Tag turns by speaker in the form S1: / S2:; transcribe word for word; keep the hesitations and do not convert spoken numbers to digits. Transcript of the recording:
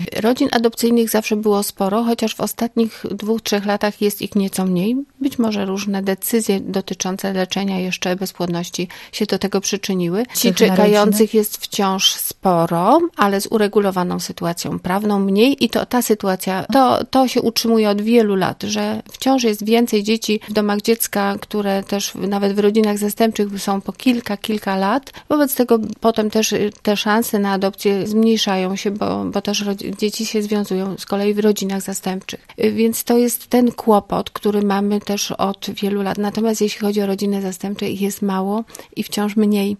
S1: Rodzin adopcyjnych zawsze było sporo, chociaż w ostatnich dwóch, trzech latach jest ich nieco mniej. Być może różne decyzje dotyczące leczenia jeszcze bezpłodności się do tego przyczyniły. Ci czekających jest wciąż sporo, ale z uregulowaną sytuacją prawną mniej i to ta sytuacja, to, to się utrzymuje od wielu lat, że wciąż jest więcej dzieci w domach dziecka, które też nawet w rodzinach zastępczych są po kilka, kilka lat. Wobec tego potem też te szanse na adopcję zmniejszają się, bo, bo też dzieci się związują z kolei w rodzinach zastępczych. Więc to jest ten kłopot, który mamy też od wielu lat. Natomiast jeśli chodzi o rodziny zastępcze, ich jest mało i wciąż mniej.